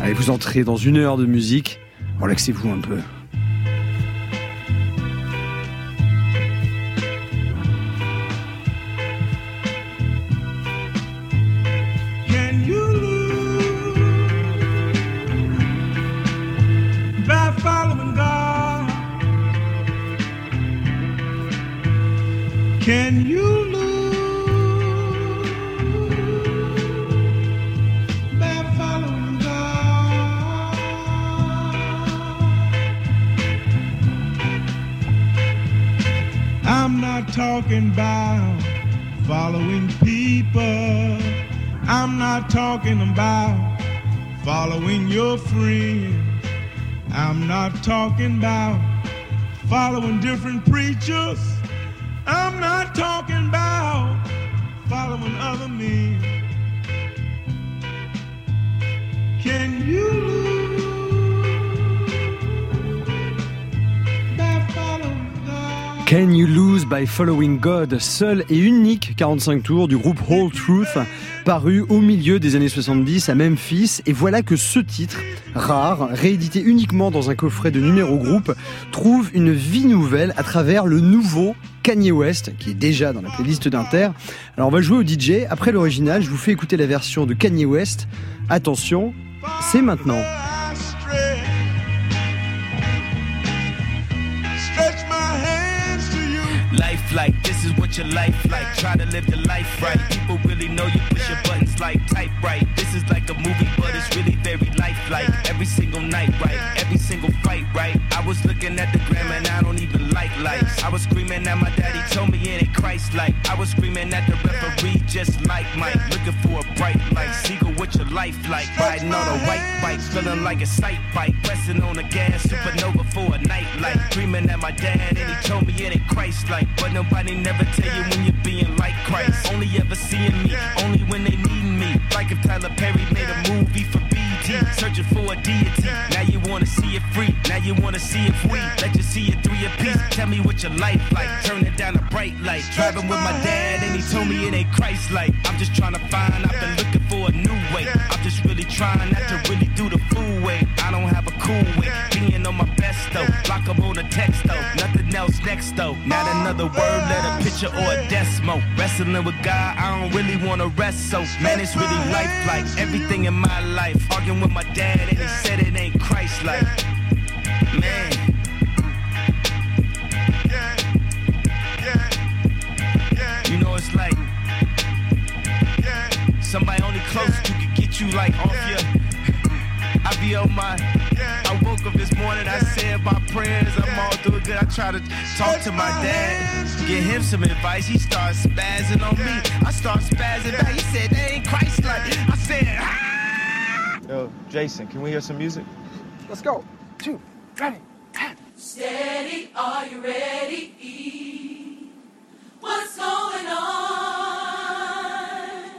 Allez, vous entrez dans 1 heure de musique, relaxez-vous un peu. Can you lose by following God? I'm not talking about following people. I'm not talking about following your friends. I'm not talking about following different preachers. I'm not talking about following other men. Can you lose by following God? Can You Lose by Following God, seul et unique 45 tours du groupe Whole Truth, paru au milieu des années 70 à Memphis. Et voilà que ce titre, rare, réédité uniquement dans un coffret de numéro groupe, trouve une vie nouvelle à travers le nouveau Kanye West, qui est déjà dans la playlist d'Inter. Alors on va jouer au DJ. Après l'original, je vous fais écouter la version de Kanye West. Attention, c'est maintenant. Life like, this is what your life like. Try to live the life right. People really know you push your buttons like type right. This is like a movie, but it's really very lifelike. Every single night, right? Every single fight, right? I was looking at the gram and I don't even like lights. I was screaming at my daddy, told me it ain't Christ-like. I was screaming at the referee, just like Mike. Looking for a bright light. Seagull, what your life like? Riding on a white bike, feeling like a sight bike. Pressing on the gas, supernova for a night light. Screaming at my dad and he told me it ain't Christ-like. But nobody never tell you when you're being like Christ. Only ever seeing me, only when they need me. Like if Tyler Perry made a movie for BT, searching for a deity. Now you wanna see it free, now you wanna see it free. Let you see it 3 apiece. Tell me what your life like, turning down a bright light. Driving with my dad and he told me it ain't Christ-like. I'm just trying to find, I've been looking for a new way. I'm just really trying not to really do the fool way. I don't have a cool way, being on my best though. Block 'em on a text though, nothing else next though. Not another word, let a picture or a decimal. Wrestling with God, I don't really wanna rest so. Man, it's really lifelike, everything in my life. Arguing with my dad and he said it ain't Christ-like. Man. You know it's like somebody only close to could get you like off your. I be on my. I woke up this morning, I said my prayers, I'm all doing good. I try to talk to my dad, give him some advice. He starts spazzing on me. I start spazzing back. He said, that ain't Christ-like. I said, ah! Yo, Jason, can we hear some music? Let's go. 2, ready. Steady, are you ready? What's going on?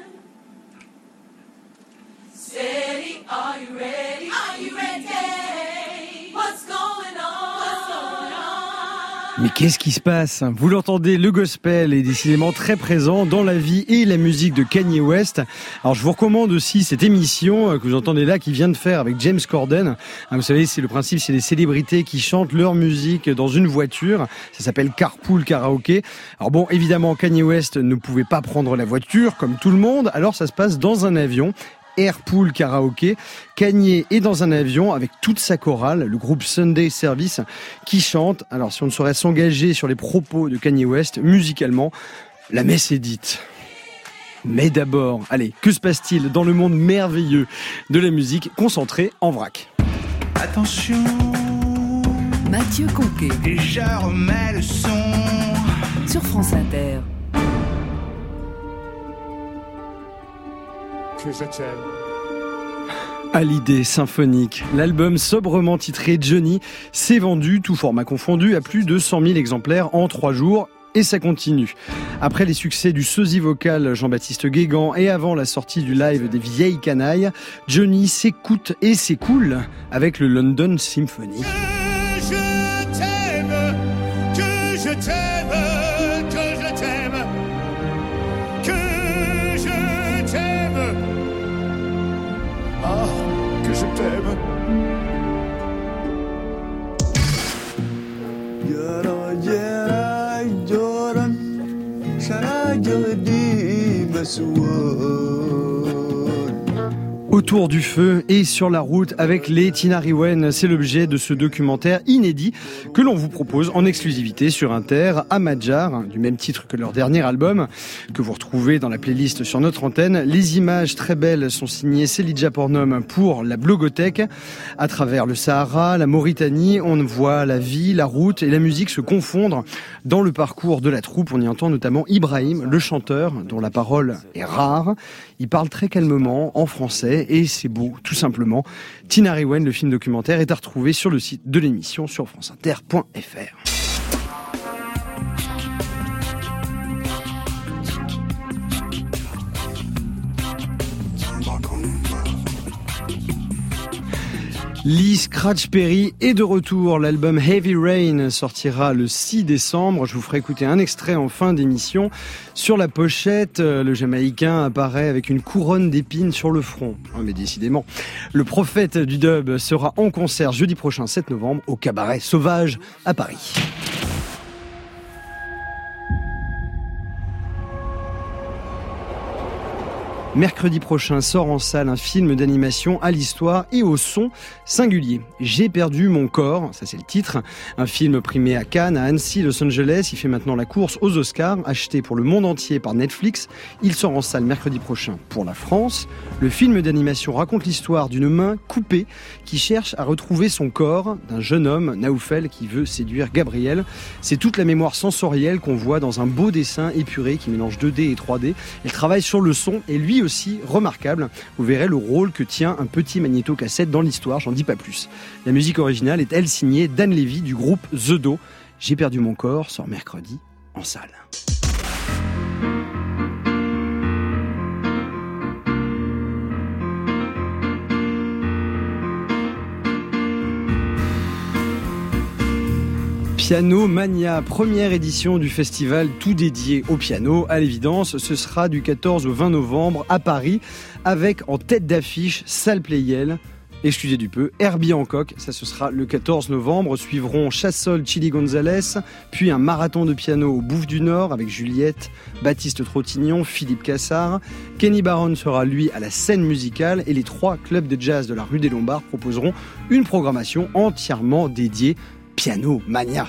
Steady, are you ready? Are you ready? What's going on? What's going on? Mais qu'est-ce qui se passe ? Vous l'entendez, le gospel est décidément très présent dans la vie et la musique de Kanye West. Alors je vous recommande aussi cette émission que vous entendez là, qui vient de faire avec James Corden. Vous savez, c'est le principe, c'est des célébrités qui chantent leur musique dans une voiture. Ça s'appelle Carpool Karaoke. Alors bon, évidemment, Kanye West ne pouvait pas prendre la voiture comme tout le monde, alors ça se passe dans un avion. Airpool Karaoke. Kanye est dans un avion avec toute sa chorale, le groupe Sunday Service, qui chante. Alors si on ne saurait s'engager sur les propos de Kanye West, musicalement, la messe est dite. Mais d'abord, allez, que se passe-t-il dans le monde merveilleux de la musique concentrée en vrac ? Attention, Mathieu Conquet et je remets le son. sur France Inter. Que je t'aime. Hallyday Symphonique. L'album sobrement titré Johnny s'est vendu, tout format confondu, à plus de 100 000 exemplaires en 3 jours. Et ça continue. Après les succès du sosie vocal Jean-Baptiste Guégan et avant la sortie du live des Vieilles Canailles, Johnny s'écoute et s'écoule avec le London Symphony. Que je t'aime, que je t'aime, que je t'aime, que je t'aime. Oh, que je t'aime. Autour du feu et sur la route avec les Tinariwen, c'est l'objet de ce documentaire inédit que l'on vous propose en exclusivité sur Inter, Amadjar, du même titre que leur dernier album, que vous retrouvez dans la playlist sur notre antenne. Les images très belles sont signées Selidja Pornom pour la Blogothèque. À travers le Sahara, la Mauritanie, on voit la vie, la route et la musique se confondre dans le parcours de la troupe. On y entend notamment Ibrahim, le chanteur, dont la parole est rare. Il parle très calmement en français et c'est beau, tout simplement. Tinariwen, le film documentaire, est à retrouver sur le site de l'émission sur franceinter.fr. Lee Scratch Perry est de retour. L'album Heavy Rain sortira le 6 décembre. Je vous ferai écouter un extrait en fin d'émission. Sur la pochette, le Jamaïcain apparaît avec une couronne d'épines sur le front. Oh, mais décidément. Le prophète du dub sera en concert jeudi prochain, 7 novembre, au Cabaret Sauvage à Paris. Mercredi prochain sort en salle un film d'animation à l'histoire et au son singulier. J'ai perdu mon corps, ça c'est le titre. Un film primé à Cannes, à Annecy, Los Angeles. Il fait maintenant la course aux Oscars, acheté pour le monde entier par Netflix. Il sort en salle mercredi prochain pour la France. Le film d'animation raconte l'histoire d'une main coupée qui cherche à retrouver son corps, d'un jeune homme, Naoufel, qui veut séduire Gabriel. C'est toute la mémoire sensorielle qu'on voit dans un beau dessin épuré qui mélange 2D et 3D. Elle travaille sur le son et lui aussi remarquable. Vous verrez le rôle que tient un petit magnéto-cassette dans l'histoire, j'en dis pas plus. La musique originale est elle signée Dan Levy du groupe The Do. J'ai perdu mon corps sort mercredi en salle. Piano Mania, première édition du festival tout dédié au piano. À l'évidence, ce sera du 14 au 20 novembre à Paris, avec en tête d'affiche Salle Pleyel. Excusez du peu, Herbie Hancock, ça ce sera le 14 novembre. Suivront Chassol, Chili Gonzalez, puis un marathon de piano au Bouffe du Nord avec Juliette, Baptiste Trottignon, Philippe Cassard. Kenny Barron sera lui à la scène musicale et les 3 clubs de jazz de la rue des Lombards proposeront une programmation entièrement dédiée Piano Mania.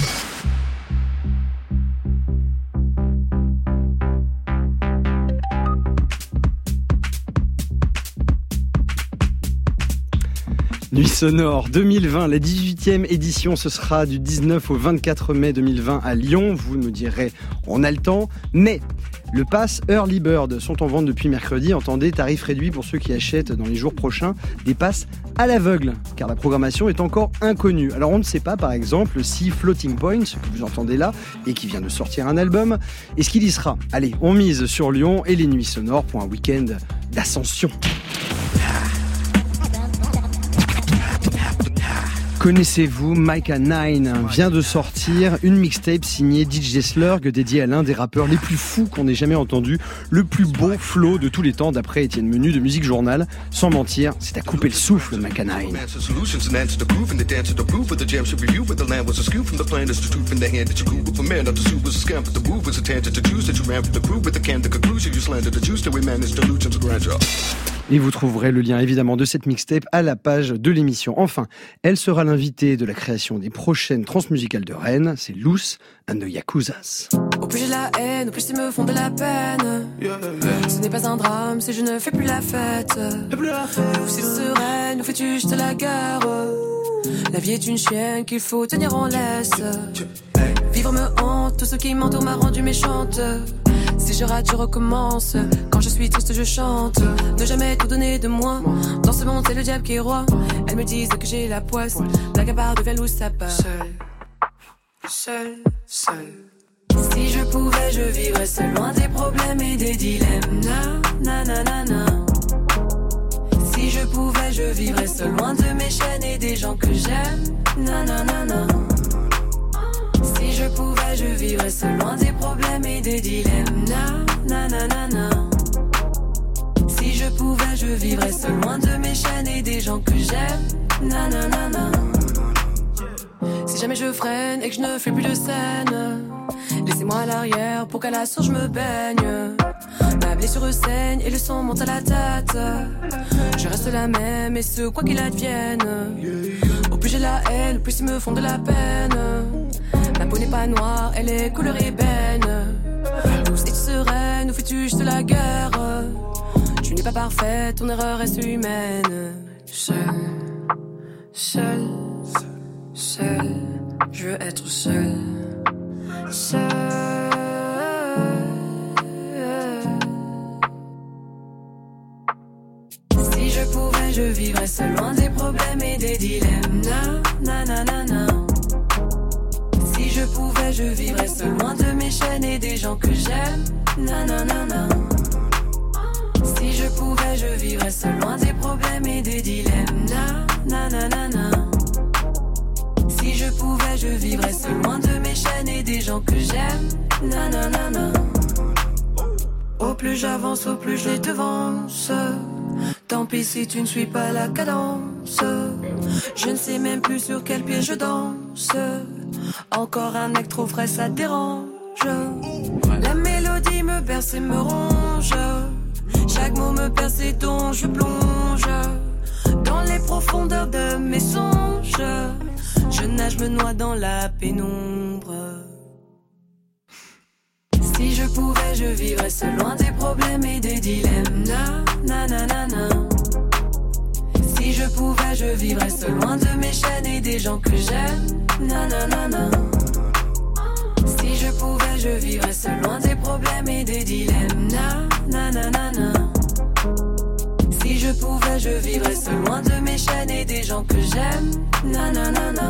Nuit sonore 2020, la 18e édition, ce sera du 19 au 24 mai 2020 à Lyon. Vous me direz, on a le temps, mais le pass Early Bird sont en vente depuis mercredi. Entendez, tarif réduit pour ceux qui achètent dans les jours prochains des passes à l'aveugle, car la programmation est encore inconnue. Alors on ne sait pas, par exemple, si Floating Points, que vous entendez là, et qui vient de sortir un album, est-ce qu'il y sera. Allez, on mise sur Lyon et les nuits sonores pour un week-end d'ascension. Connaissez-vous Micah 9 vient de sortir une mixtape signée DJ Slurg dédiée à l'un des rappeurs les plus fous qu'on ait jamais entendu, le plus beau flow de tous les temps d'après Étienne Menu de Musique Journal. Sans mentir, c'est à couper le souffle Micah 9. Et vous trouverez le lien évidemment de cette mixtape à la page de l'émission. Enfin, elle sera l'invitée de la création des prochaines transmusicales de Rennes, c'est Loose and the Yakuzas. Au plus j'ai la haine, au plus ils me font de la peine. Ce n'est pas un drame si je ne fais plus la fête. Ou si sereine, nous fais-tu juste la guerre. La vie est une chienne qu'il faut tenir en laisse. Vivre me hante, tout ce qui m'entoure m'a rendu méchante. Si je rate, je recommence. Quand je suis triste, je chante. Ne jamais tout donner de moi. Dans ce monde, c'est le diable qui est roi. Elles me disent que j'ai la poisse. Blague à part devient loup, ça part. Seul. Si je pouvais, je vivrais seul, loin des problèmes et des dilemmes. Na, na, na, na, na. Si je pouvais, je vivrais seul, loin de mes chaînes et des gens que j'aime. Na, na, na, na. Si je pouvais, je vivrais seul, loin des problèmes et des dilemmes. Na, na, na, na, na. Si je pouvais, je vivrais seul loin de mes chaînes et des gens que j'aime. Nanana. Si jamais je freine et que je ne fais plus de scène, laissez-moi à l'arrière pour qu'à la source je me baigne. Ma blessure saigne et le sang monte à la tête. Je reste la même et ce quoi qu'il advienne. Au plus j'ai la haine, au plus ils me font de la peine. Ma peau n'est pas noire, elle est couleur ébène. Douce et sereine, où fais-tu juste la guerre? Tu n'es pas parfaite, ton erreur reste humaine. Seul, je veux être seul. Si je pouvais, je vivrais seul loin des problèmes et des dilemmes. Na. Si je pouvais, je vivrais seul loin de mes chaînes et des gens que j'aime. Nanana. Si je pouvais, je vivrais seul loin des problèmes et des dilemmes. Nanana. Si je pouvais, je vivrais seul loin de mes chaînes et des gens que j'aime. Nanana. Au plus j'avance, au plus je les devance. Tant pis si tu ne suis pas la cadence. Je ne sais même plus sur quel pied je danse. Encore un acte trop frais, ça dérange. La mélodie me berce et me ronge. Chaque mot me perce et dont je plonge dans les profondeurs de mes songes. Je nage, me noie dans la pénombre. Si je pouvais, je vivrais seul loin des problèmes et des dilemmes. Nanana. Si je pouvais, je vivrais seul loin de mes chaînes et des gens que j'aime. Nanana. Si je pouvais, je vivrais seul loin des problèmes et des dilemmes. Nanana. Si je pouvais, je vivrais seul loin de mes chaînes et des gens que j'aime. Nanana.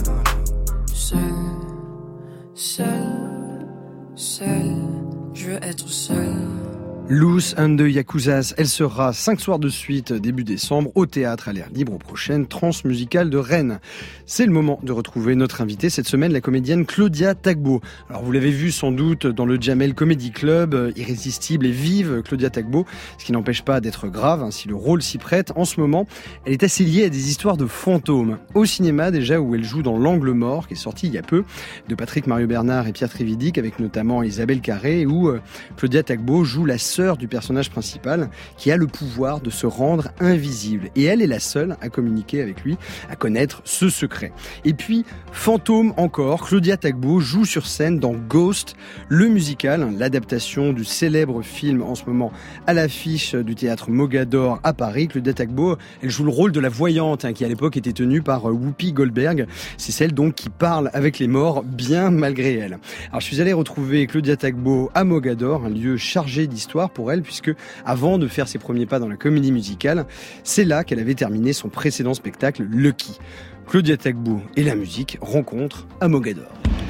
Seul, je veux être seul. Loose and the Yakuzas, elle sera 5 soirs de suite début décembre au théâtre à l'air libre aux prochaines Transmusicales de Rennes. C'est le moment de retrouver notre invitée cette semaine, la comédienne Claudia Tagbo. Alors vous l'avez vu sans doute dans le Jamel Comedy Club, irrésistible et vive Claudia Tagbo, ce qui n'empêche pas d'être grave si le rôle s'y prête. En ce moment, elle est assez liée à des histoires de fantômes. Au cinéma déjà, où elle joue dans L'Angle mort, qui est sorti il y a peu, de Patrick Mario-Bernard et Pierre Trividic, avec notamment Isabelle Carré, où Claudia Tagbo joue la sœur du personnage principal qui a le pouvoir de se rendre invisible. Et elle est la seule à communiquer avec lui, à connaître ce secret. Et puis, fantôme encore, Claudia Tagbo joue sur scène dans Ghost, le musical, l'adaptation du célèbre film en ce moment à l'affiche du théâtre Mogador à Paris. Claudia Tagbo, elle joue le rôle de la voyante qui à l'époque était tenue par Whoopi Goldberg. C'est celle donc qui parle avec les morts bien malgré elle. Alors je suis allé retrouver Claudia Tagbo à Mogador, un lieu chargé d'histoire pour elle, puisque avant de faire ses premiers pas dans la comédie musicale, c'est là qu'elle avait terminé son précédent spectacle Lucky. Claudia Tagbo et la musique, rencontre à Mogador.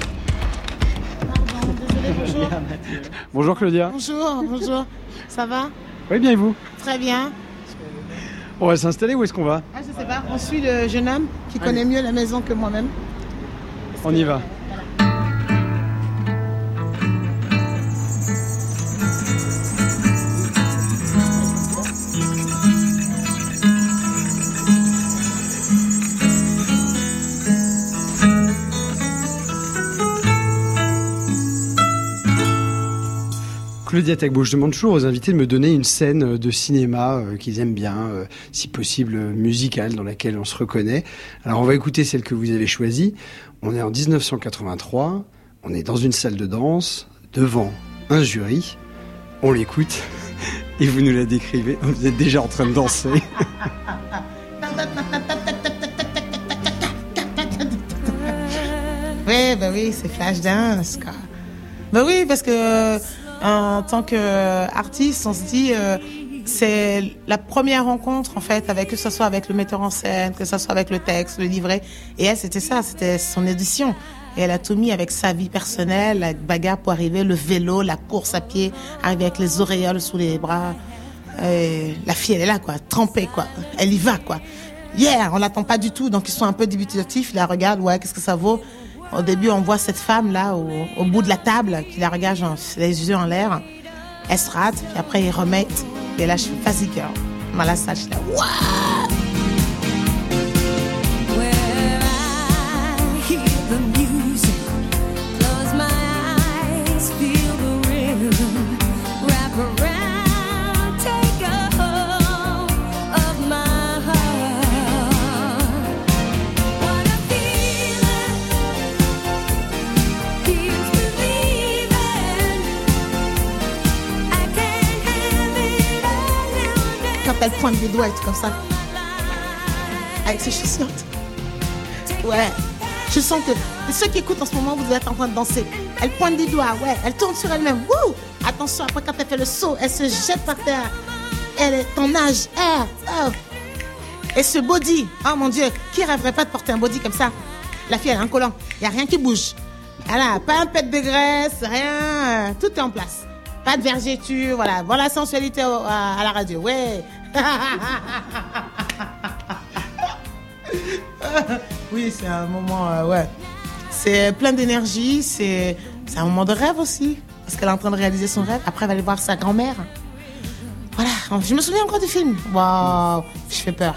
Bonjour. Bonjour Claudia. Bonjour. Ça va? Oui, bien et vous? Très bien. On va s'installer, où est-ce qu'on va? Je sais pas, on suit le jeune homme qui connaît mieux la maison que moi-même. On y va. Claudia Tagbo, je demande toujours aux invités de me donner une scène de cinéma qu'ils aiment bien, si possible musicale, dans laquelle on se reconnaît. Alors on va écouter celle que vous avez choisie. On est en 1983, on est dans une salle de danse, devant un jury. On l'écoute et vous nous la décrivez. Vous êtes déjà en train de danser. Oui, c'est Flashdance, quoi. Oui, parce que en tant qu'artiste, on se dit c'est la première rencontre en fait, avec que ce soit avec le metteur en scène, que ce soit avec le texte, le livret. Et elle, c'était ça, c'était son édition. Et elle a tout mis avec sa vie personnelle, la bagarre pour arriver, le vélo, la course à pied, arriver avec les auréoles sous les bras. La fille, elle est là, quoi, trempée, quoi. Elle y va, quoi. On l'attend pas du tout, donc ils sont un peu dubitatifs. Ils la regardent, ouais, qu'est-ce que ça vaut? Au début, on voit cette femme-là au bout de la table qui la regarde, genre, les yeux en l'air. Elle se rate, puis après, ils remettent. Et là, je fais vas-y, girl. Dans la salle, je suis là, waouh! Elle pointe des doigts et tout comme ça. Avec ses chaussures. Ouais. Je sens que ceux qui écoutent en ce moment, vous êtes en train de danser. Elle pointe des doigts, ouais. Elle tourne sur elle-même. Wouh! Attention, après quand elle fait le saut, elle se jette par terre. Elle est en nage. Et ce body, oh mon Dieu, qui rêverait pas de porter un body comme ça? La fille, elle a un collant. Il n'y a rien qui bouge. Voilà, pas un pet de graisse, rien. Tout est en place. Pas de vergeture, voilà. Voilà la sensualité à la radio, ouais. Oui, c'est un moment, ouais. C'est plein d'énergie, c'est un moment de rêve aussi. Parce qu'elle est en train de réaliser son rêve. Après, elle va aller voir sa grand-mère. Voilà, je me souviens encore du film. Waouh, je fais peur.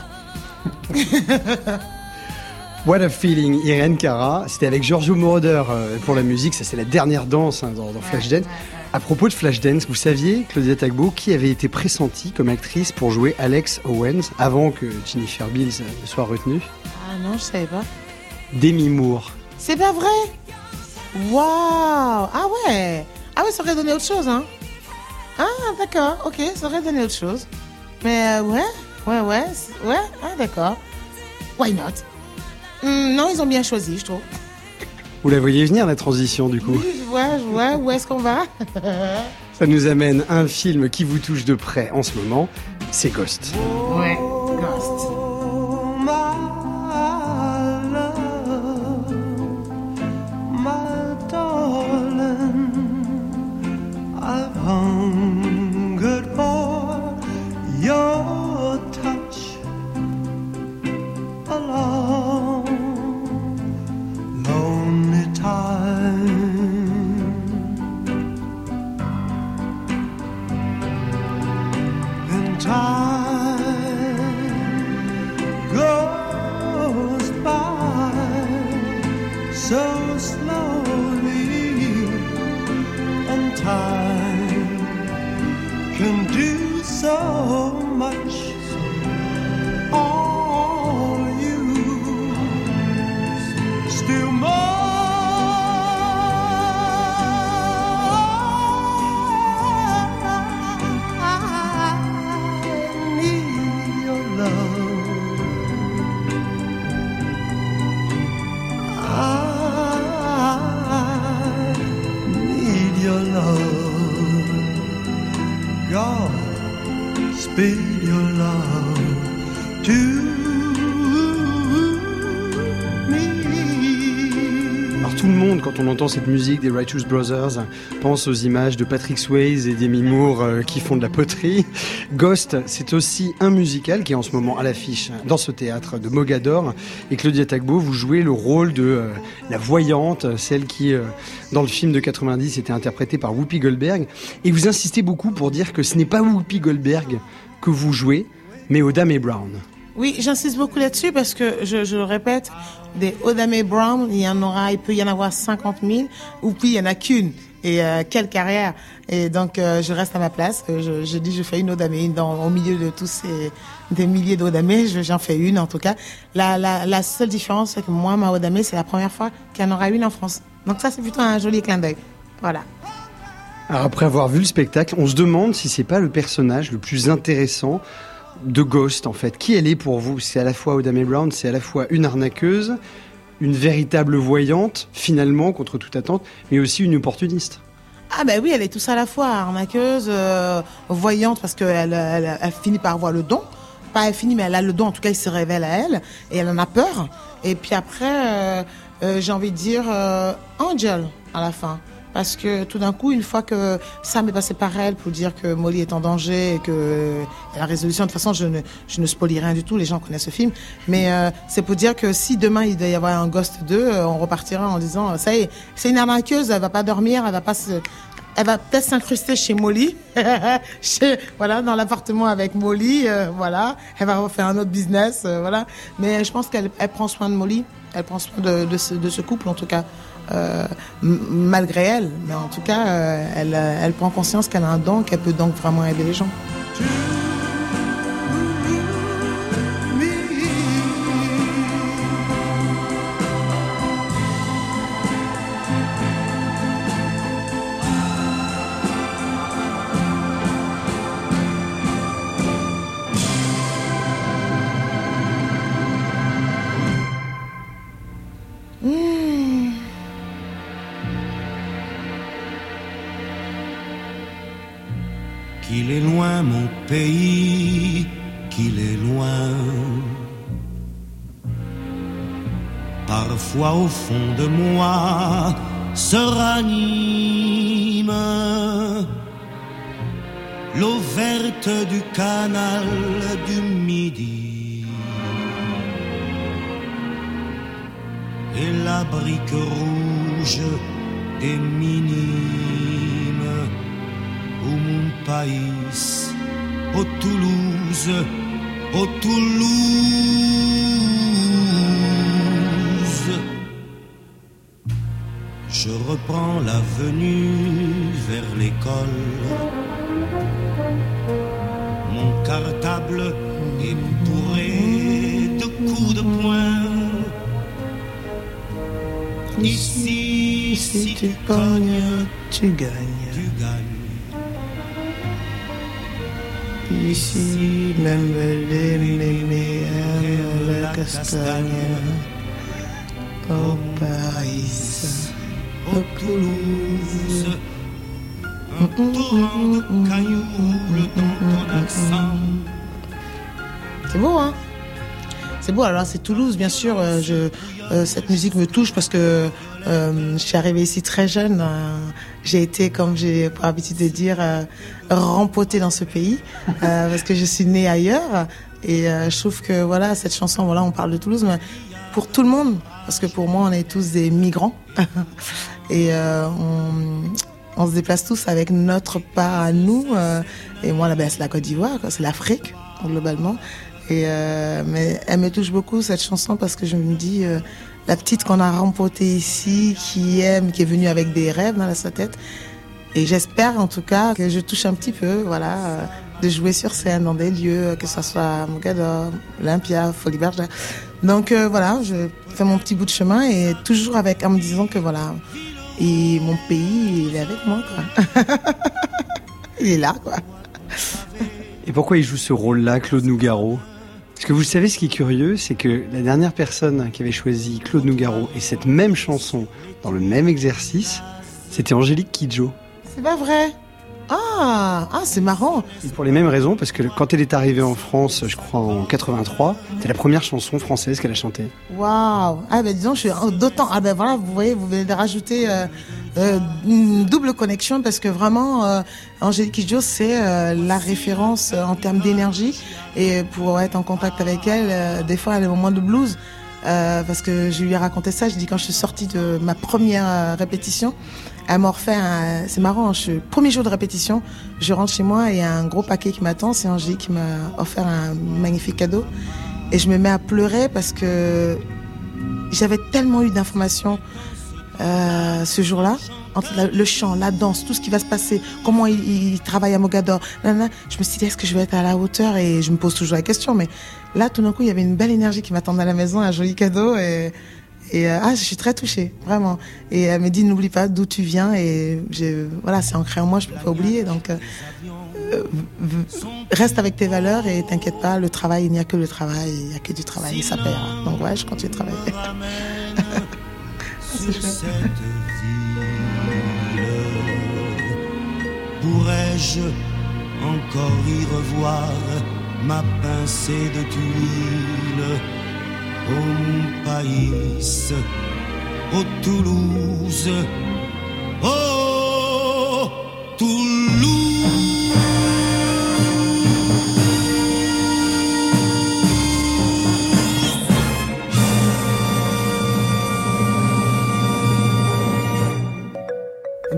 What a Feeling, Irène Cara. C'était avec Giorgio Moroder pour la musique. Ça, c'est la dernière danse dans Flashdance. À propos de Flashdance, vous saviez, Claudia Tagbo, qui avait été pressentie comme actrice pour jouer Alex Owens avant que Jennifer Beals soit retenue? Ah non, je savais pas. Demi Moore. C'est pas vrai? Waouh! Ah ouais! Ah ouais, ça aurait donné autre chose, hein? Ah d'accord, ok, ça aurait donné autre chose. Mais ouais, ah d'accord. Why not? Non, ils ont bien choisi, je trouve. Vous la voyez venir, la transition, du coup? Oui, je vois, où est-ce qu'on va? Ça nous amène à un film qui vous touche de près en ce moment, c'est Ghost. Ouais, Ghost. Quand on entend cette musique des Righteous Brothers, pense aux images de Patrick Swayze et Demi Moore qui font de la poterie. Ghost, c'est aussi un musical qui est en ce moment à l'affiche dans ce théâtre de Mogador. Et Claudia Tagbo, vous jouez le rôle de la voyante, celle qui, dans le film de 90, était interprétée par Whoopi Goldberg. Et vous insistez beaucoup pour dire que ce n'est pas Whoopi Goldberg que vous jouez, mais Oda Mae Brown. Oui, j'insiste beaucoup là-dessus parce que, je le répète, des Oda Mae Brown, il peut y en avoir 50 000, ou puis il y en a qu'une. Et quelle carrière. Et donc, je reste à ma place. Je dis, je fais une Oda Mae au milieu de tous des milliers d'Oda Mae, j'en fais une en tout cas. La seule différence, c'est que moi, ma Oda Mae, c'est la première fois qu'il y en aura une en France. Donc ça, c'est plutôt un joli clin d'œil. Voilà. Alors après avoir vu le spectacle, on se demande si c'est pas le personnage le plus intéressant de Ghost, en fait. Qui elle est pour vous? C'est à la fois Oda Mae Brown, c'est à la fois une arnaqueuse, une véritable voyante, finalement, contre toute attente, mais aussi une opportuniste. Ah ben oui, elle est tout ça à la fois, arnaqueuse, voyante, parce qu'elle finit par avoir le don. Pas elle finit, mais elle a le don, en tout cas, il se révèle à elle, et elle en a peur. Et puis après, j'ai envie de dire Angel, à la fin. Parce que tout d'un coup, une fois que Sam est passé par elle pour dire que Molly est en danger et que la résolution, de toute façon, je ne spoilie rien du tout, les gens connaissent ce film, mais c'est pour dire que si demain il doit y avoir un Ghost 2, on repartira en disant, ça y est, c'est une arnaqueuse, elle va pas dormir, elle va pas elle va peut-être s'incruster chez Molly, voilà, dans l'appartement avec Molly, voilà. Elle va refaire un autre business, voilà. Mais je pense qu'elle prend soin de Molly, elle prend soin de ce couple en tout cas, malgré elle. Mais en tout cas, elle prend conscience qu'elle a un don, qu'elle peut donc vraiment aider les gens. Qu'il est loin mon pays, qu'il est loin. Parfois au fond de moi se ranime l'eau verte du canal du Midi et la brique rouge des minimes. Au mon pays, au Toulouse, au Toulouse. Je reprends l'avenue vers l'école. Mon cartable est bourré de coups de poing. Ici, si tu cognes, tu gagnes. Tu gagnes. Ici, même les mémés aiment la castagne. Au Paris, au Toulouse, un torrent de cailloux dans ton accent. C'est beau, hein? C'est beau. Alors, c'est Toulouse, bien sûr. Cette musique me touche parce que je suis arrivée ici très jeune. J'ai été, comme j'ai pour habitude de dire, rempotée dans ce pays parce que je suis née ailleurs. Et je trouve que voilà, cette chanson, voilà, on parle de Toulouse, mais pour tout le monde, parce que pour moi, on est tous des migrants et on se déplace tous avec notre part à nous. Et moi, là, c'est la Côte d'Ivoire, c'est l'Afrique globalement. Mais elle me touche beaucoup cette chanson parce que je me dis la petite qu'on a rempotée ici, qui aime, qui est venue avec des rêves dans sa tête. Et j'espère en tout cas que je touche un petit peu, voilà, de jouer sur scène dans des lieux, que ce soit Mogador, Olympia, Folie Bergère. Donc voilà, je fais mon petit bout de chemin et toujours avec en me disant que voilà, et mon pays, il est avec moi, quoi. Il est là, quoi. Et pourquoi il joue ce rôle-là, Claude Nougaro ? Parce que vous savez, ce qui est curieux, c'est que la dernière personne qui avait choisi Claude Nougaro et cette même chanson dans le même exercice, c'était Angélique Kidjo. C'est pas vrai? Ah, c'est marrant. Et pour les mêmes raisons, parce que quand elle est arrivée en France, je crois en 83, c'était la première chanson française qu'elle a chantée. Waouh. Ah ben disons, je suis d'autant. Ah ben voilà, vous voyez, vous venez de rajouter une double connexion parce que vraiment, Angélique Kidjo, c'est la référence en termes d'énergie. Et pour être en contact avec elle, des fois, elle a des moments de blues. Parce que je lui ai raconté ça, je dis quand je suis sortie de ma première répétition, elle m'a refait c'est marrant, premier jour de répétition, je rentre chez moi et il y a un gros paquet qui m'attend, c'est Angélique qui m'a offert un magnifique cadeau. Et je me mets à pleurer parce que j'avais tellement eu d'informations ce jour-là, entre le chant, la danse, tout ce qui va se passer, comment il travaille à Mogador. Je me suis dit, est-ce que je vais être à la hauteur? Et je me pose toujours la question, mais là, tout d'un coup, il y avait une belle énergie qui m'attendait à la maison, un joli cadeau, et je suis très touchée, vraiment. Et elle me dit, n'oublie pas d'où tu viens, et voilà, c'est ancré en moi, je peux pas oublier, donc reste avec tes valeurs et t'inquiète pas, le travail, il n'y a que le travail, il n'y a que du travail, et ça paiera. Donc ouais, je continue de travailler. C'est chouette. Pourrais-je encore y revoir ma pincée de tuiles au pays, au Toulouse, oh Toulouse.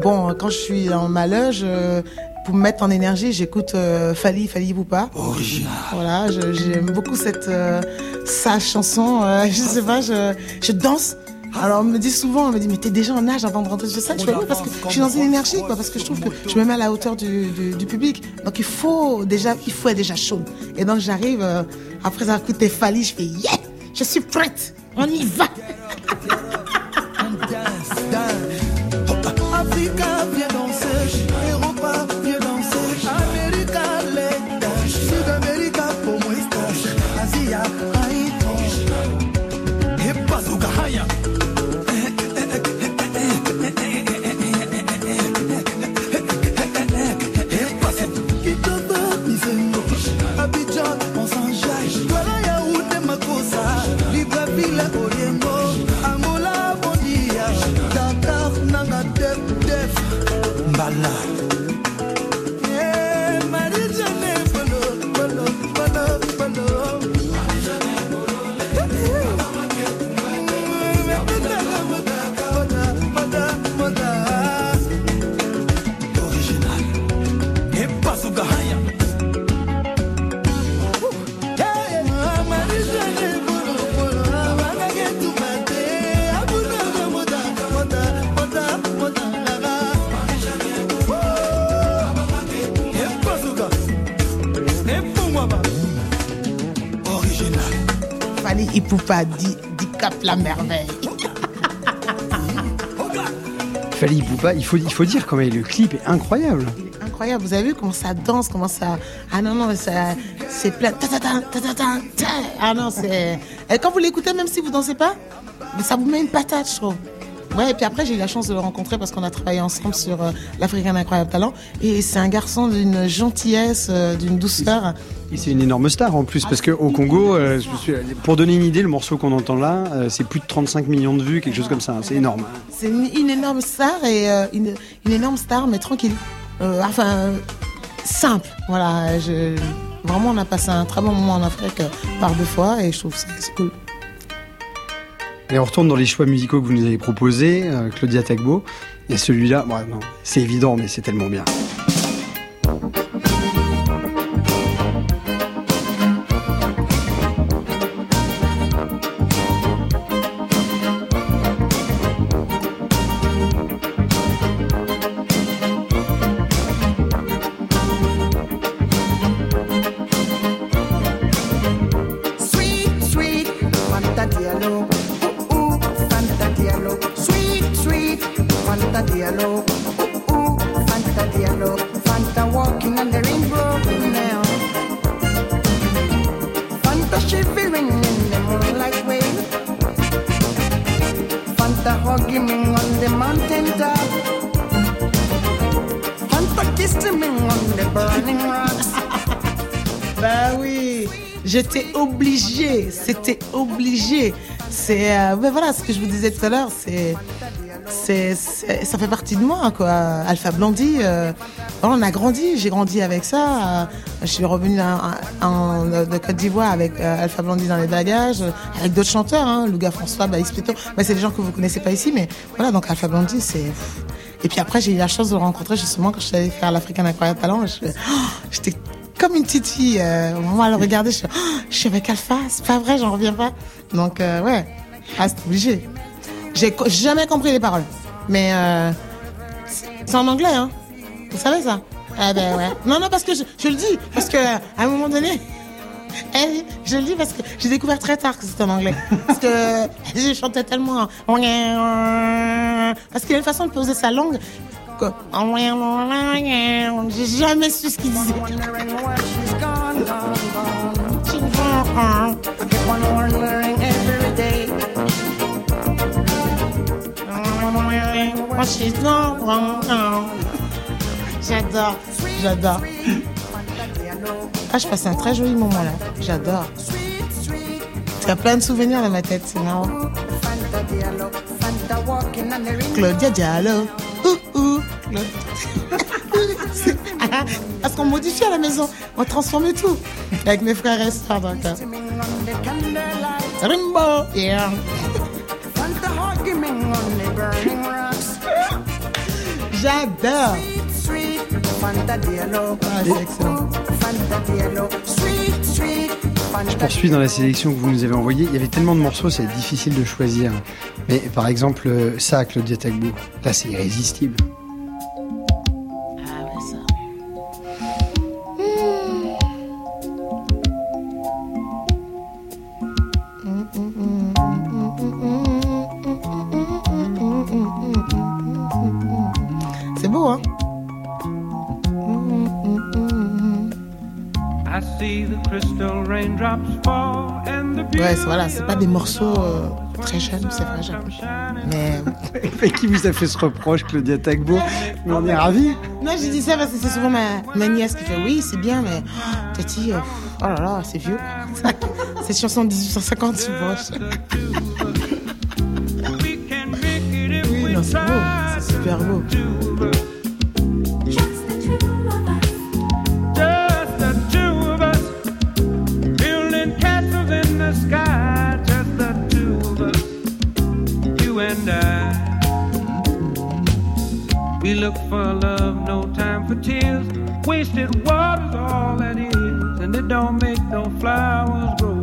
Bon, quand je suis en malheur, pour me mettre en énergie, j'écoute Fally Ipupa. Original. Voilà, j'aime beaucoup sa chanson. Je sais pas, je danse. Alors on me dit souvent, mais t'es déjà en âge avant de rentrer sur scène. Je fais oui, parce que je suis dans une énergie, quoi, parce que je trouve que je me mets à la hauteur du public. Donc il faut être déjà chaud. Et donc j'arrive après avoir écouté Fally, je fais yeah, je suis prête, on y va. Africa, viens danser. Europa, viens danser. America, let dance. Sud-America, pour moi, stage. Asia, Haïti. Et Bazooka, Haya. Abidjan, on s'enjaille. Douala, Yaoundé, Makossa. Libreville, Oriengo. Angola, Bondia. Dakar, Nanga, Def. Mbala. Eh, Marie-Jeanne, Bolo. Original. Et Bazooka, Haya. Fally Ipupa dit cap la merveille. Fally Ipupa, il faut dire quand même, le clip est incroyable. Incroyable, vous avez vu comment ça danse, comment ça... Ah non, c'est plein... Ah non, c'est... Et quand vous l'écoutez, même si vous dansez pas, ça vous met une patate, je trouve. Ouais, et puis après, j'ai eu la chance de le rencontrer parce qu'on a travaillé ensemble sur l'Africain Incroyable Talent. Et c'est un garçon d'une gentillesse, d'une douceur. Et c'est une énorme star en plus, parce qu'au Congo, pour donner une idée, le morceau qu'on entend là, c'est plus de 35 millions de vues, quelque chose comme ça, c'est énorme. C'est une énorme star, et une énorme star, mais tranquille. Simple. Voilà, vraiment, on a passé un très bon moment en Afrique par 2 fois, et je trouve que c'est cool. Et on retourne dans les choix musicaux que vous nous avez proposés, Claudia Tagbo. Et celui-là, bon, non, c'est évident, mais c'est tellement bien. Bah oui, c'était obligé. C'est, ben voilà, ce que je vous disais tout à l'heure, ça fait partie de moi, quoi. Alpha Blondy, on a grandi, j'ai grandi avec ça. Je suis revenue de Côte d'Ivoire avec Alpha Blondy dans les bagages, avec d'autres chanteurs, hein, Louga François, Baïs Pito. Mais c'est des gens que vous connaissez pas ici, mais voilà, donc Alpha Blondy, c'est... Et puis après, j'ai eu la chance de le rencontrer justement quand je suis allée faire l'Africain Incroyable Talent. J'étais comme une petite fille. Au moment à le regarder, je suis avec Alpha, c'est pas vrai, j'en reviens pas. Donc, ouais, c'est obligé. J'ai jamais compris les paroles. Mais c'est en anglais, hein. Vous savez ça? Ah ben ouais. Non, parce que je le dis. Parce que à un moment donné... je le dis parce que j'ai découvert très tard que c'était en anglais. Parce que je chantais tellement. Parce qu'il y a une façon de poser sa langue. J'ai jamais su ce qu'il disait. J'adore. Ah, je passe un très joli moment là. J'adore. Il y a plein de souvenirs dans ma tête, c'est marrant. Claudia Diallo. Parce qu'on modifie à la maison, on transforme tout. Avec mes frères et sœurs, donc. Rimbo, yeah. J'adore. Je poursuis dans la sélection que vous nous avez envoyée. Il y avait tellement de morceaux, c'est difficile de choisir. Mais par exemple, ça, Claudia Tagbo, là, c'est irrésistible. Ah ouais, ça. C'est beau, hein? Ouais, voilà, c'est pas des morceaux très jeunes, c'est vrai, j'avoue. Mais Qui vous a fait ce reproche, Claudia Tagbo? Mais on est ravis. non, j'ai dit ça parce que c'est souvent ma nièce qui fait oui, c'est bien, mais Tati, oh là là, c'est vieux. C'est chanson de 1850, tu vois. Oui, non, c'est beau, c'est super beau. We look for love, no time for tears. Wasted water's all that is, and it don't make no flowers grow.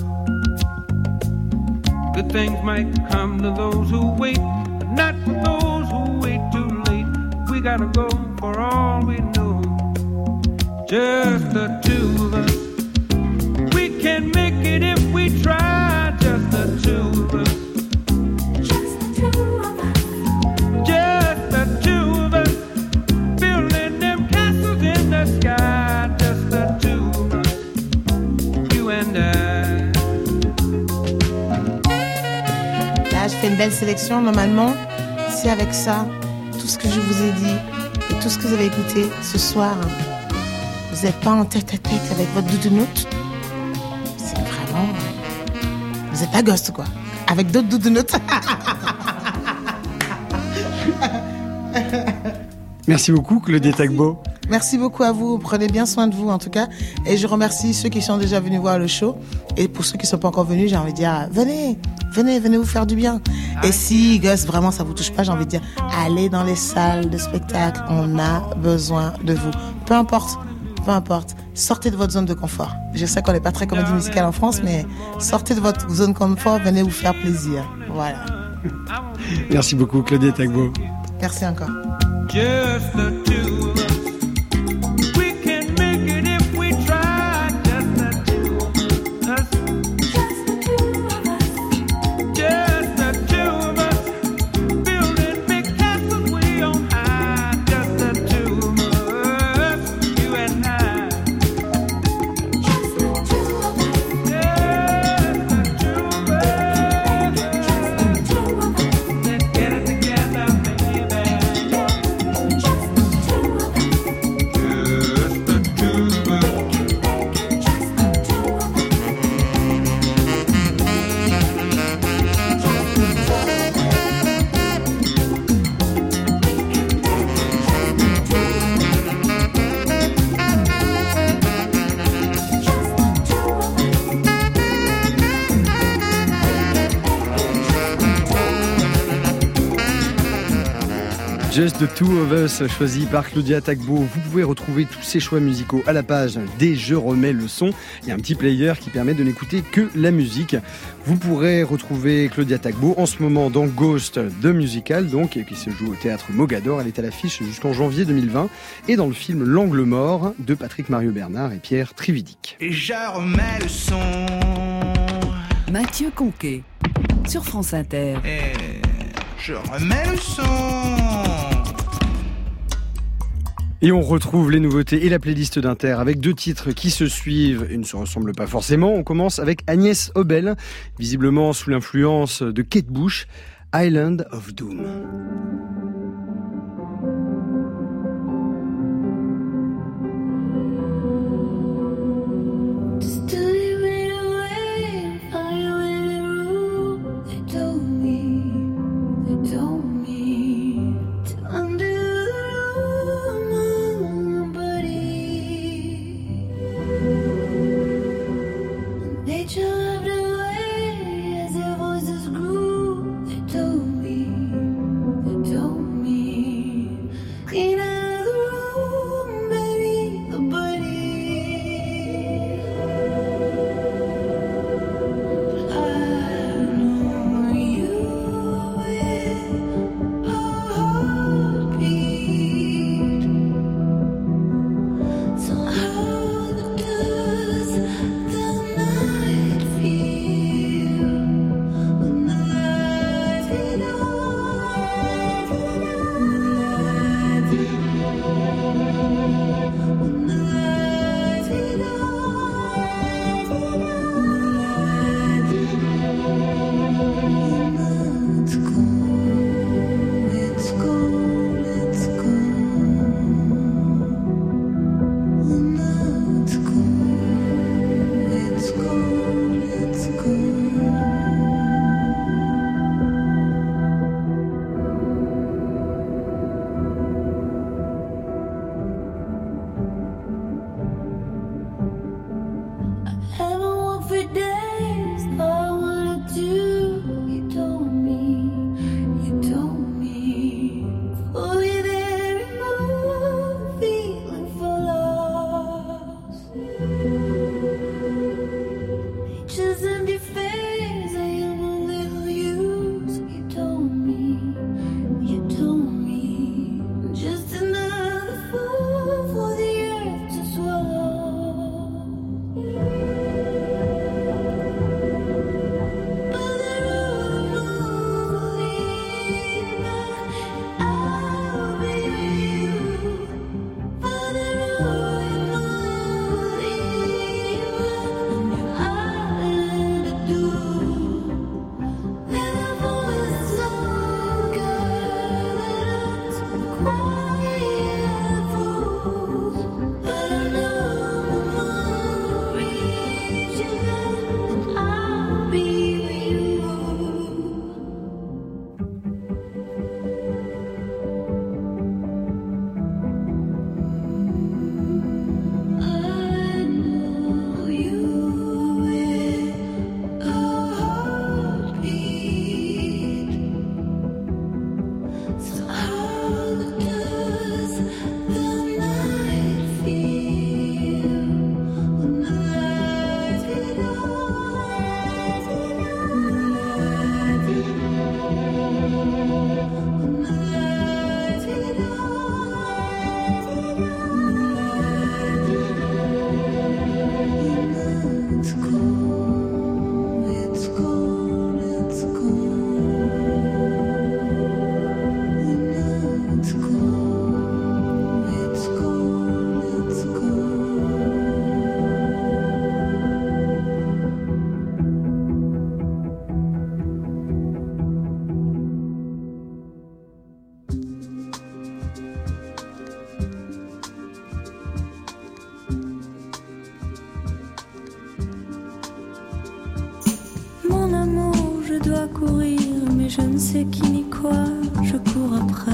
Good things might come to those who wait, but not for those who wait too late. We gotta go for all we know. Just the two of us. We can make it if we try. Just the two of us. Là, je fais une belle sélection. Normalement, c'est avec ça, tout ce que je vous ai dit et tout ce que vous avez écouté ce soir, vous n'êtes pas en tête à tête avec votre doudounoute. C'est vraiment... Vous n'êtes pas ghost, quoi. Avec d'autres doudounoutes. Merci beaucoup, Claudia Tagbo. Merci beaucoup à vous. Prenez bien soin de vous, en tout cas. Et je remercie ceux qui sont déjà venus voir le show. Et pour ceux qui ne sont pas encore venus, j'ai envie de dire, venez vous faire du bien. Et si, gosse, vraiment, ça vous touche pas, j'ai envie de dire, allez dans les salles de spectacle. On a besoin de vous. Peu importe. Sortez de votre zone de confort. Je sais qu'on n'est pas très comédie musicale en France, mais sortez de votre zone de confort, venez vous faire plaisir. Voilà. Merci beaucoup, Claudia Tagbo. Merci encore. Just the two of us. We can make it if we try. Just the two of us. Just the two of us. Building big castles way on high. Just the two of us. You and I. Just the two of us. Just the two of us. Just the two of us. Let's get it together, baby. Just the Two of Us, choisi par Claudia Tagbo. Vous pouvez retrouver tous ces choix musicaux à la page des Je remets le son. Il y a un petit player qui permet de n'écouter que la musique. Vous pourrez retrouver Claudia Tagbo en ce moment dans Ghost de Musical, donc, qui se joue au théâtre Mogador. Elle est à l'affiche jusqu'en janvier 2020. Et dans le film L'Angle mort de Patrick Mario Bernard et Pierre Trividic. Et je remets le son. Mathieu Conquet sur France Inter. Et je remets le son. Et on retrouve les nouveautés et la playlist d'Inter avec deux titres qui se suivent et ne se ressemblent pas forcément. On commence avec Agnès Obel, visiblement sous l'influence de Kate Bush, Island of Doom. They told dois courir, mais je ne sais qui ni quoi, je cours après.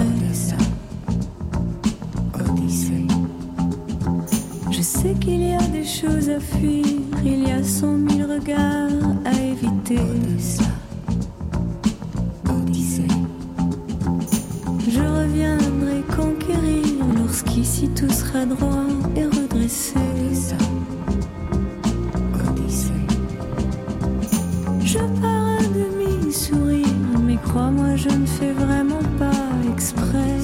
Odyssée. Je sais qu'il y a des choses à fuir, il y a 100 000 regards à éviter. Odyssée. Je reviendrai conquérir lorsqu'ici tout sera droit et redressé. Odyssée. Je pars à demi-sourire, mais crois-moi, je ne fais vraiment pas exprès.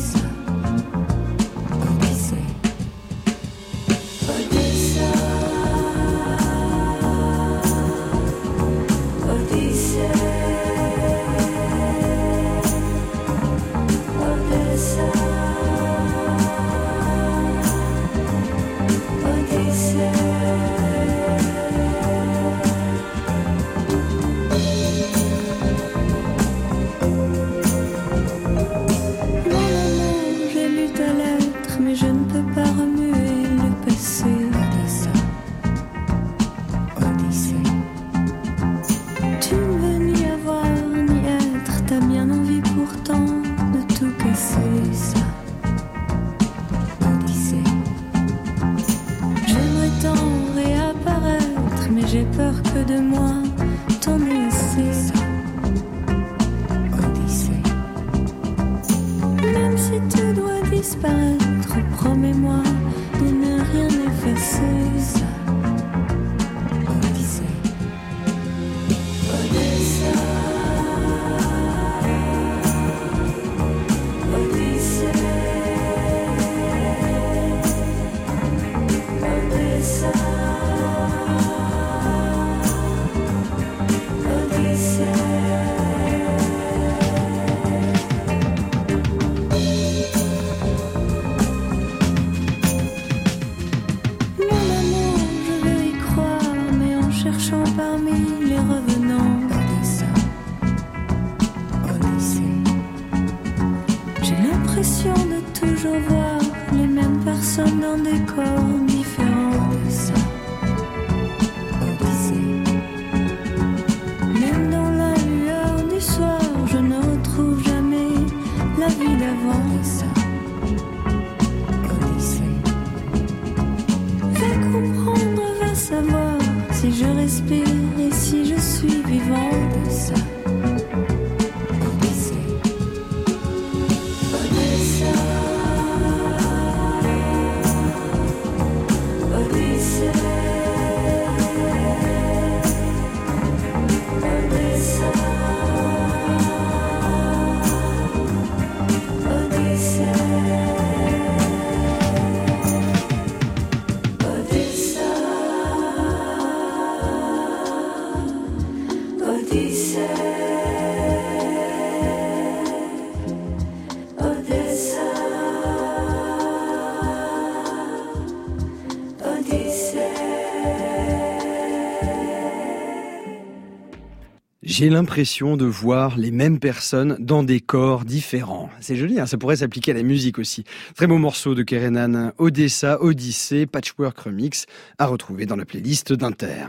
J'ai l'impression de voir les mêmes personnes dans des corps différents. C'est joli, hein, ça pourrait s'appliquer à la musique aussi. Très beau morceau de Kerenan, Odessa, Odyssée, Patchwork Remix, à retrouver dans la playlist d'Inter.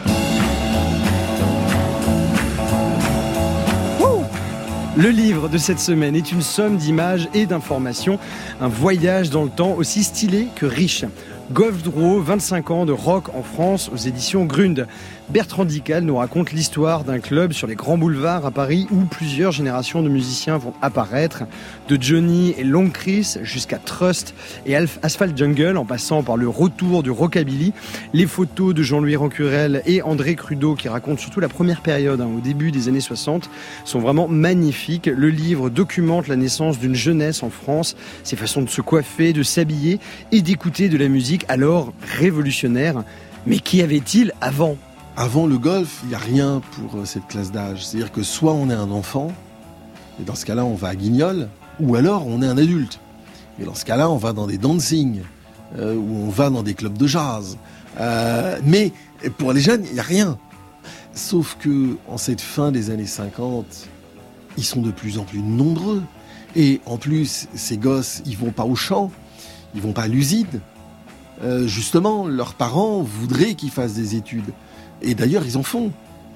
Le livre de cette semaine est une somme d'images et d'informations, un voyage dans le temps aussi stylé que riche. Golf Drouot, 25 ans de rock en France aux éditions Grund. Bertrand Dical nous raconte l'histoire d'un club sur les grands boulevards à Paris où plusieurs générations de musiciens vont apparaître. De Johnny et Long Chris jusqu'à Trust et Asphalt Jungle en passant par le retour du rockabilly. Les photos de Jean-Louis Rancurel et André Crudo qui racontent surtout la première période, au début des années 60, sont vraiment magnifiques. Le livre documente la naissance d'une jeunesse en France, ses façons de se coiffer, de s'habiller et d'écouter de la musique alors révolutionnaire. Mais qu'y avait-il avant ? Avant le golf, il n'y a rien pour cette classe d'âge. C'est-à-dire que soit on est un enfant, et dans ce cas-là, on va à Guignol, ou alors on est un adulte. Et dans ce cas-là, on va dans des dancing, ou on va dans des clubs de jazz. Mais pour les jeunes, il n'y a rien. Sauf que en cette fin des années 50, ils sont de plus en plus nombreux. Et en plus, ces gosses, ils vont pas au champ, ils vont pas à l'usine. Justement, leurs parents voudraient qu'ils fassent des études. Et d'ailleurs, ils en font.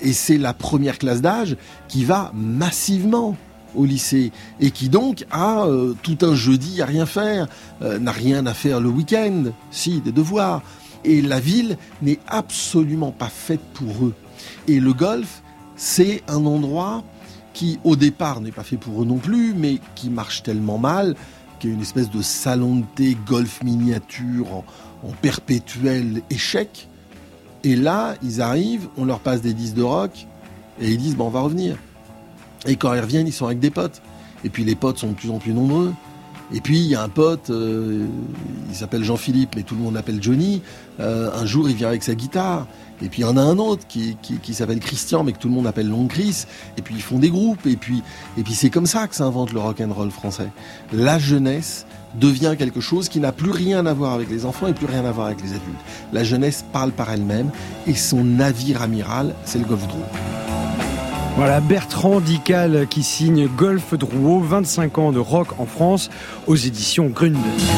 Et c'est la première classe d'âge qui va massivement au lycée et qui donc a tout un jeudi à rien faire, n'a rien à faire le week-end, si, des devoirs. Et la ville n'est absolument pas faite pour eux. Et le golf, c'est un endroit qui, au départ, n'est pas fait pour eux non plus, mais qui marche tellement mal, qui est une espèce de salon de thé golf miniature en perpétuel échec. Et là, ils arrivent, on leur passe des disques de rock, et ils disent, on va revenir. Et quand ils reviennent, ils sont avec des potes. Et puis les potes sont de plus en plus nombreux. Et puis il y a un pote, il s'appelle Jean-Philippe, mais tout le monde l'appelle Johnny. Un jour, il vient avec sa guitare. Et puis il y en a un autre qui s'appelle Christian, mais que tout le monde appelle Long Chris. Et puis ils font des groupes. Et puis c'est comme ça que s'invente le rock'n'roll français. La jeunesse devient quelque chose qui n'a plus rien à voir avec les enfants et plus rien à voir avec les adultes. La jeunesse parle par elle-même et son navire amiral, c'est le Golf Drouot. Voilà, Bertrand Dical qui signe Golf Drouot, 25 ans de rock en France, aux éditions Grund.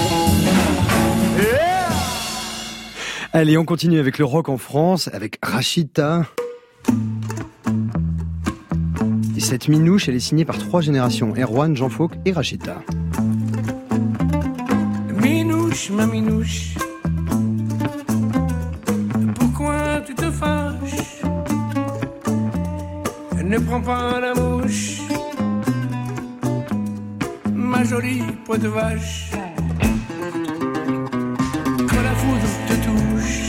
Yeah. Allez, on continue avec le rock en France, avec Rachita. Et cette minouche, elle est signée par 3 générations, Erwan, Jean Fauque et Rachita. Minouche, ma minouche, pourquoi tu te fâches? Ne prends pas la mouche, ma jolie peau de vache. Quand la foudre te touche,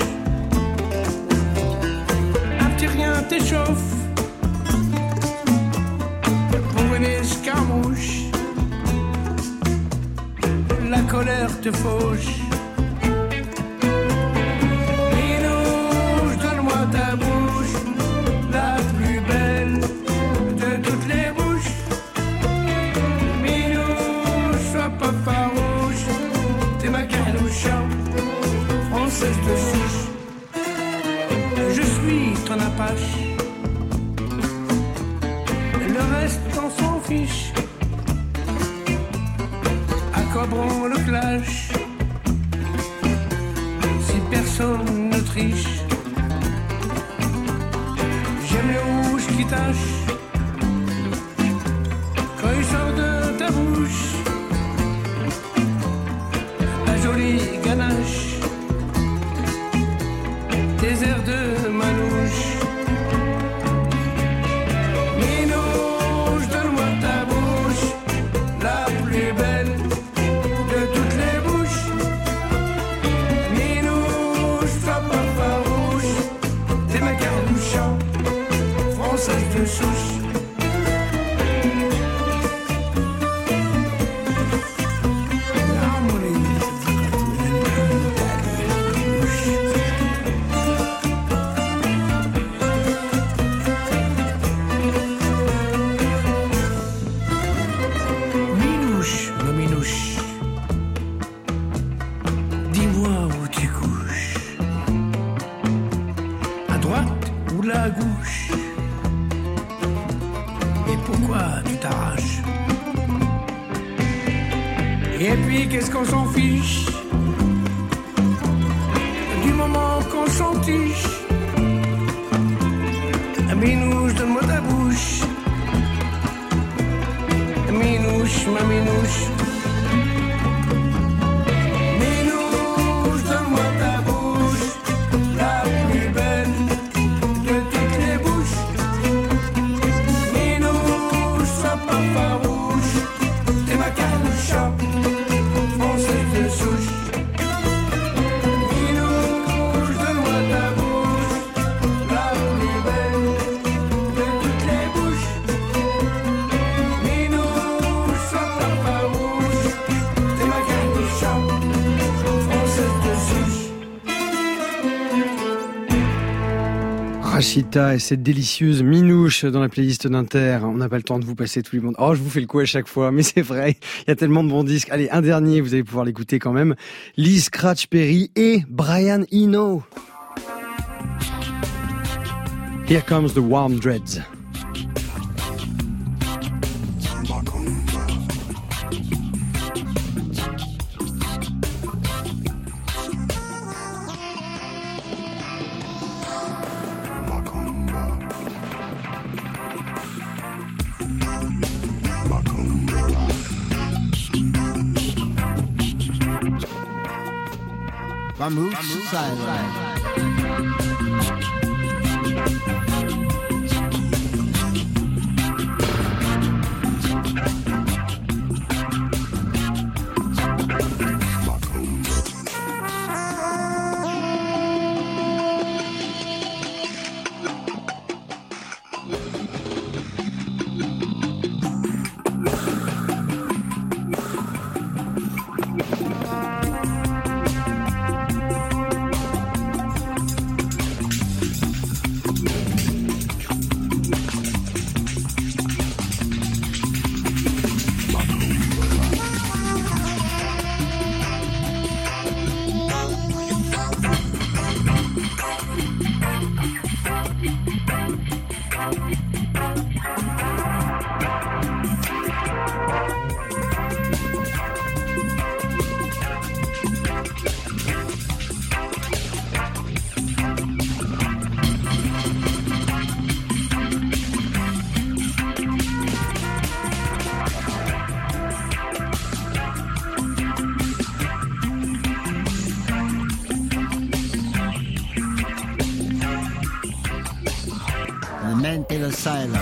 un petit rien t'échauffe pour une escarmouche. La colère te fauche. Minouche, donne-moi ta bouche, la plus belle de toutes les bouches. Minouche, sois pas farouche, t'es ma caroucha, française de souche. Je suis ton apache, le reste on s'en fiche. À quoi bon le clash si personne ne triche? J'aime les rouges qui tâchent quand ils sortent de ta bouche. La jolie ganache, tes airs de manouche. Minouche, donne-moi ta bouche, la plus belle de toutes les bouches. Minouche, sois pas farouche, t'es ma caroucha, française de souche. Minouche, ma minouche, dis-moi où tu couches, à droite ou la gauche, et pourquoi tu t'arraches? Et puis qu'est-ce qu'on s'en fiche du moment qu'on s'entiche? Minouche, donne-moi ta bouche, minouche, ma minouche. Minouche, donne-moi ta bouche, la plus belle de toutes les bouches. Minouche, sois pas farouche, t'es ma caroucha, française de souche. Minouche, donne-moi ta bouche, la plus belle de toutes les bouches. Minouche, sois pas farouche, t'es ma caroucha, française de souche. Rachita et cette délicieuse minouche dans la playlist d'Inter. On n'a pas le temps de vous passer tous les mondes. Oh, je vous fais le coup à chaque fois, mais c'est vrai, il y a tellement de bons disques. Allez, un dernier, vous allez pouvoir l'écouter quand même. Lee Scratch Perry et Brian Eno. Here comes the warm dreads. Vamoose Silent. Mental Asylum.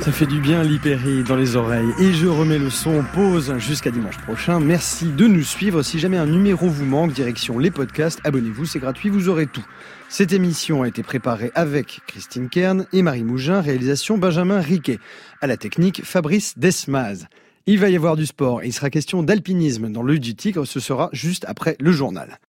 Ça fait du bien l'Hyperi dans les oreilles. Et je remets le son pause jusqu'à dimanche prochain. Merci de nous suivre. Si jamais un numéro vous manque, direction les podcasts, abonnez-vous, c'est gratuit, vous aurez tout. Cette émission a été préparée avec Christine Kern et Marie Mougin, réalisation Benjamin Riquet. À la technique, Fabrice Desmaz. Il va y avoir du sport et il sera question d'alpinisme dans l'œil du tigre, ce sera juste après le journal.